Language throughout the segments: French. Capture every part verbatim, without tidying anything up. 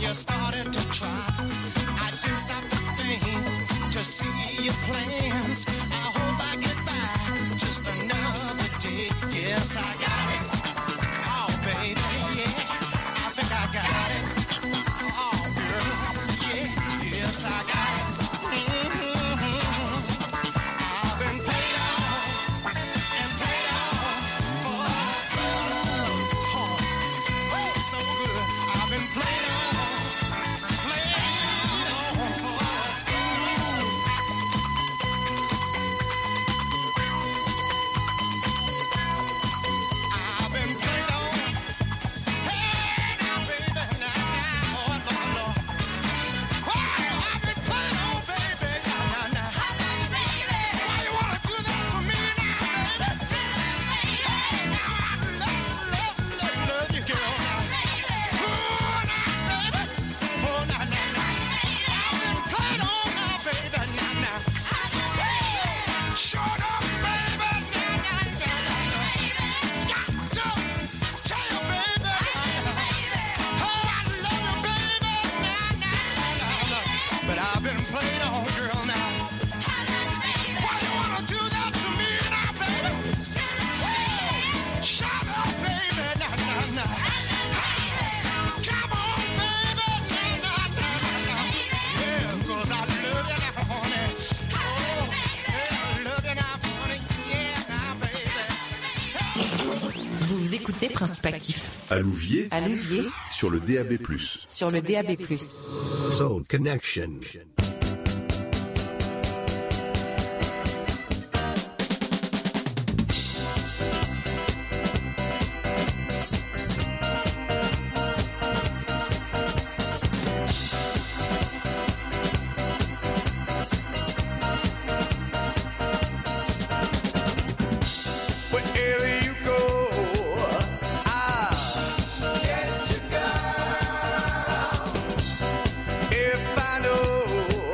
you started to try. I didn't stop to think, to see your plans. I hope I get by just another day. Yes, I got it. Oh, baby, yeah, I think I got it. Oh, girl, yeah, yes, I got it. Vous écoutez Principe Actif. À Louviers, à Louviers, sur le D A B plus. Sur le D A B plus. Soul Connection. If I know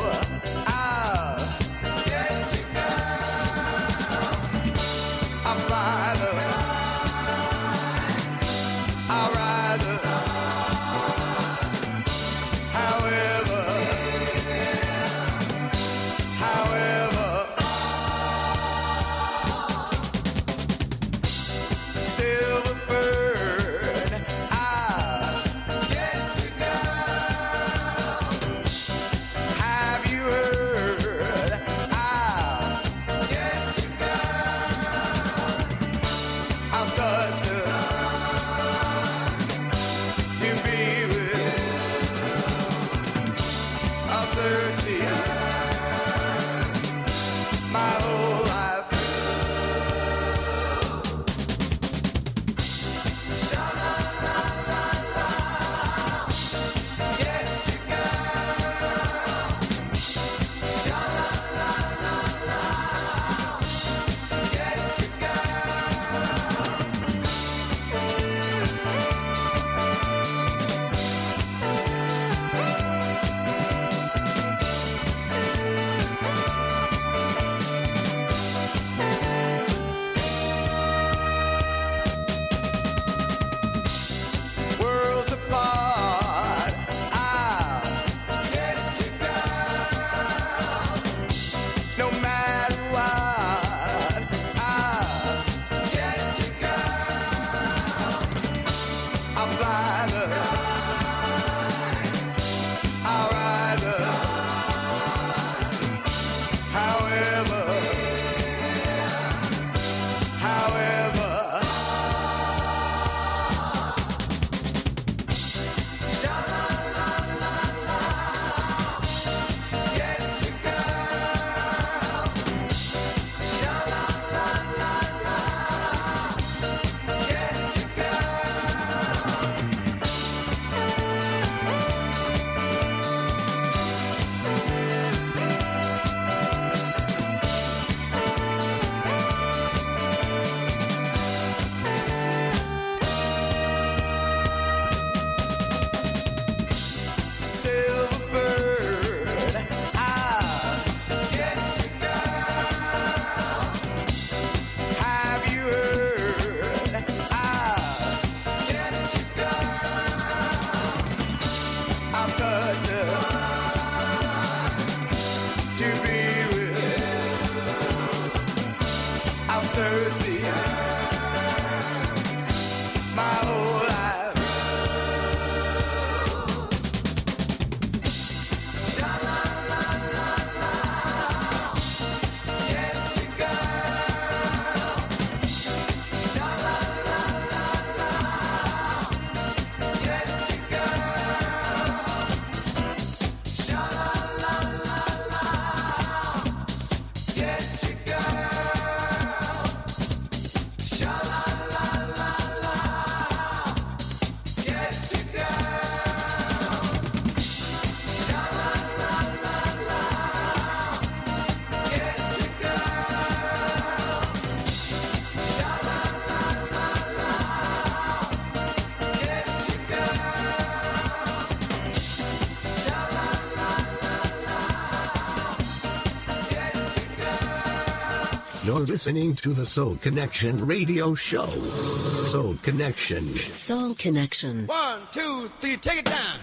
You're listening to the Soul Connection radio show. Soul Connection. Soul Connection. One, two, three, take it down.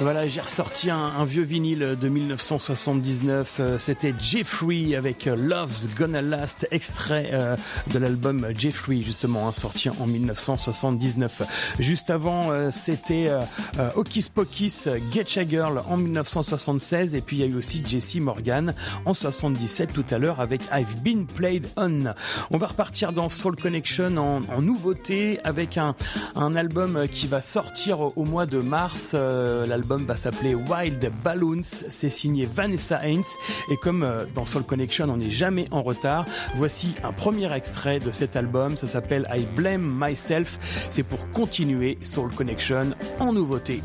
Voilà, j'ai ressorti un, un vieux vinyle de dix-neuf cent soixante-dix-neuf. Euh, c'était Jeffrey avec Love's Gonna Last, extrait euh, de l'album Jeffrey, justement, hein, sorti en dix-neuf cent soixante-dix-neuf. Juste avant, euh, c'était euh, euh, Hocus Pocus, Getcha Girl en dix-neuf cent soixante-seize. Et puis, il y a eu aussi Jesse Morgan en soixante-dix-sept tout à l'heure avec I've Been Played On. On va repartir dans Soul Connection en, en nouveauté avec un, un album qui va sortir au mois de mars. Euh, l'album va s'appeler Wild Balloons. C'est signé Vanessa Haynes. Et comme euh, dans Soul Connection, on n'est jamais en retard, voici un premier extrait de cet album. Ça s'appelle I Blame Myself. C'est pour continuer Soul Connection en nouveauté.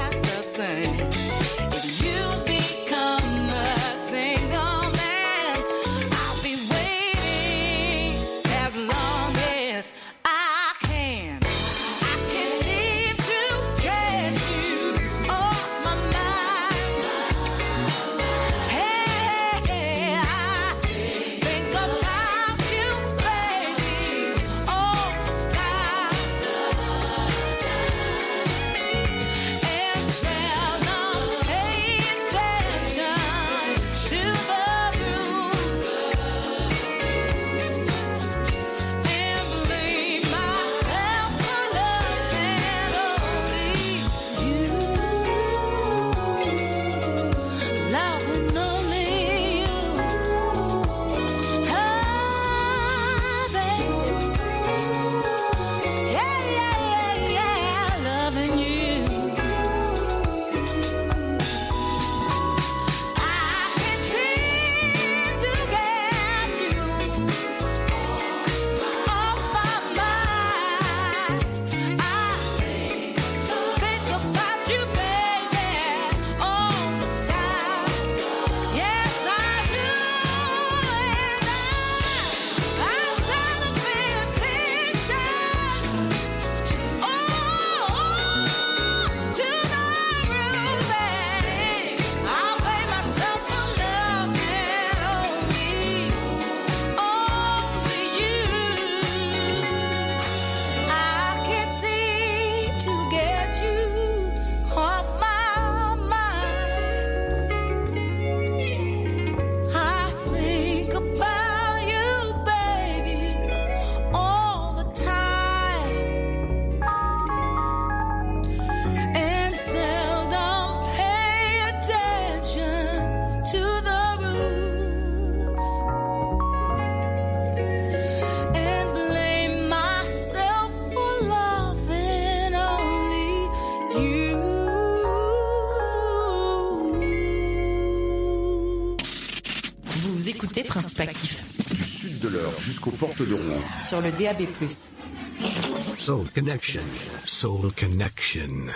If you become a single man écoutez Principe Actif Du sud de l'Eure jusqu'aux portes de Rouen. sur le D A B plus. Soul Connection. Soul Connection.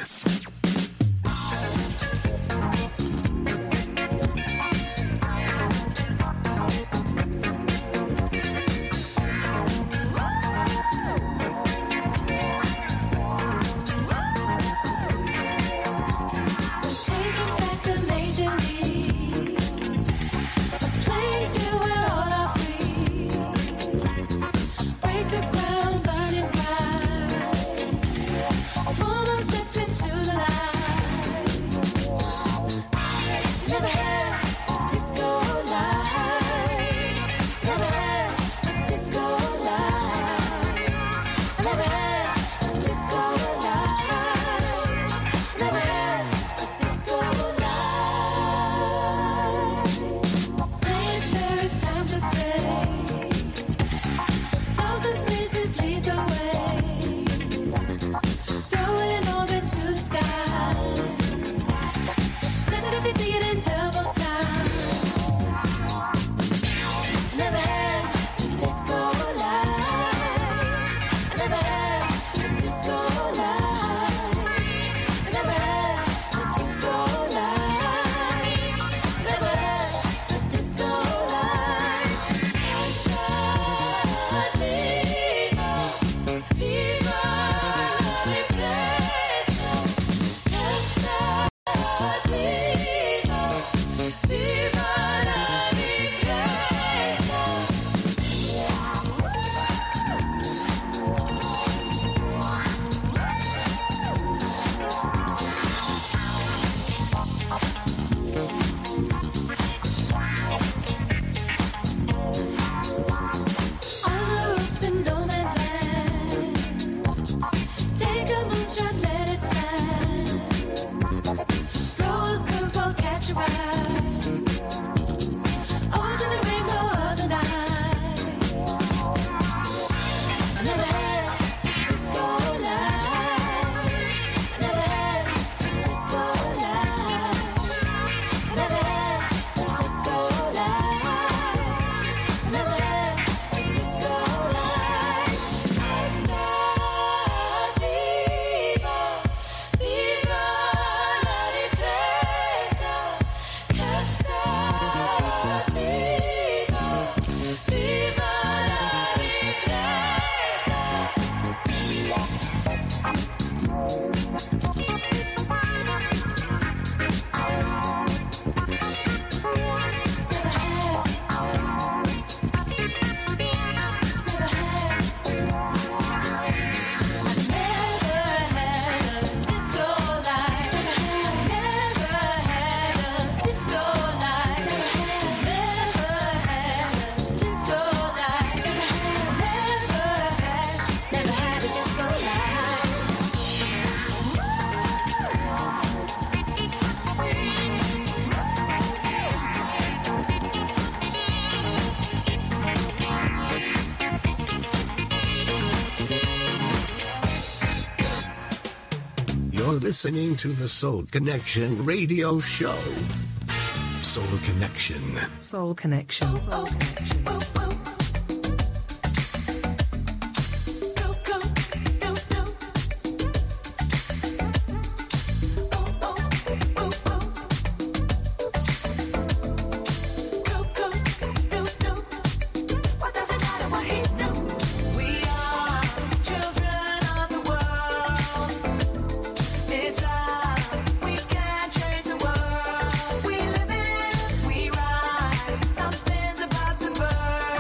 You're listening to the Soul Connection radio show. Soul Connection. Soul Connection. Soul Connection. We live in, we rise, something's about to burn.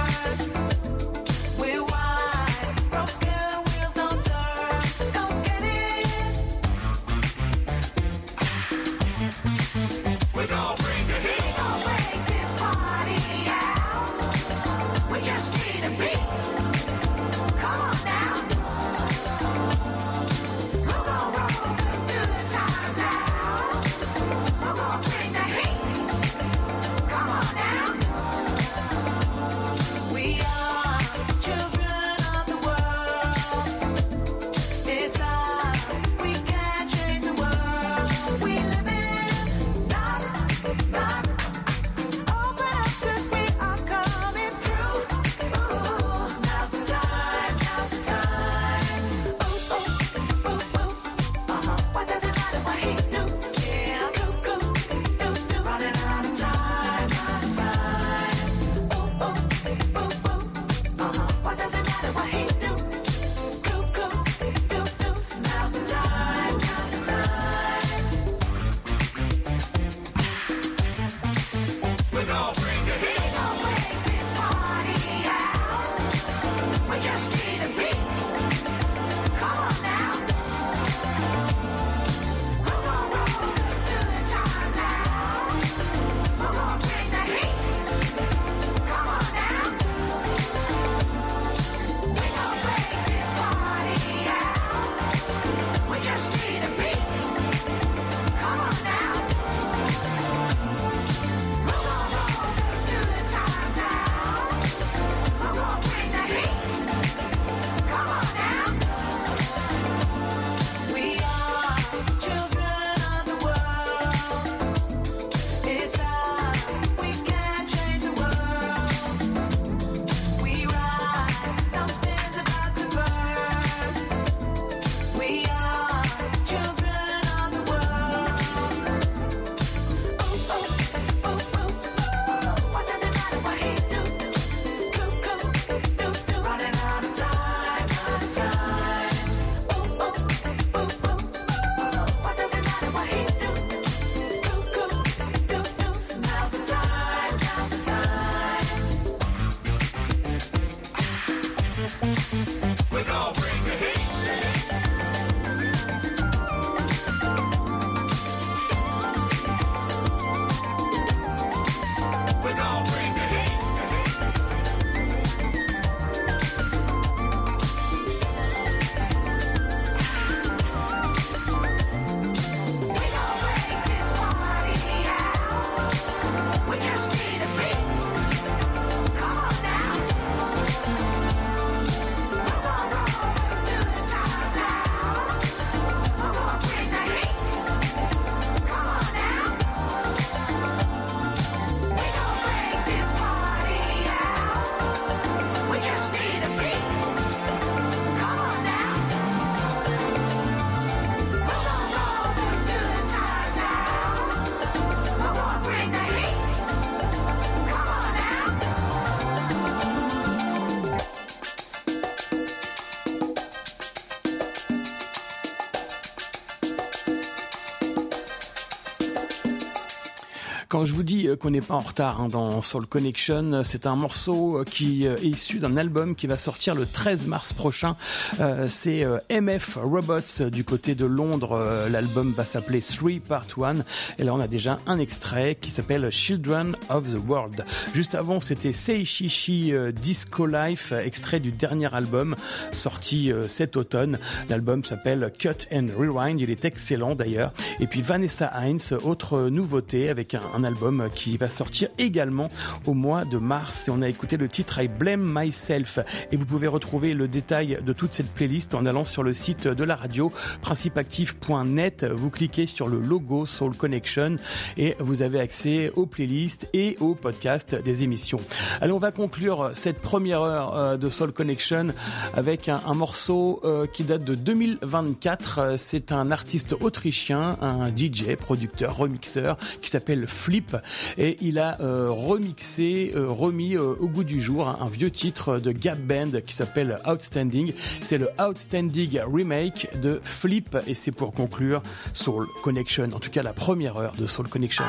Quand je vous dis qu'on n'est pas en retard hein, dans Soul Connection, c'est un morceau qui est issu d'un album qui va sortir le treize mars prochain. Euh, c'est euh, M F Robots du côté de Londres. Euh, l'album va s'appeler three part one. Et là, on a déjà un extrait qui s'appelle Children of the World. Juste avant, c'était Seishishi euh, Disco Life, extrait du dernier album sorti euh, cet automne. L'album s'appelle Cut and Rewind. Il est excellent d'ailleurs. Et puis Vanessa Hines, autre nouveauté avec un, un album qui va sortir également au mois de mars. Et on a écouté le titre I Blame Myself. Et vous pouvez retrouver le détail de toute cette playlist en allant sur le site de la radio, principe actif point net. Vous cliquez sur le logo Soul Connection et vous avez accès aux playlists et aux podcasts des émissions. Allez, on va conclure cette première heure de Soul Connection avec un, un morceau qui date de deux mille vingt-quatre. C'est un artiste autrichien, un D J, producteur, remixeur qui s'appelle Flip et il a euh, remixé, euh, remis euh, au goût du jour un, un vieux titre de Gap Band qui s'appelle Outstanding. C'est le Outstanding remake de Flip et c'est pour conclure Soul Connection, en tout cas la première heure de Soul Connection.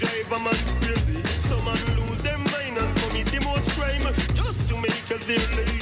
Just to make a deal.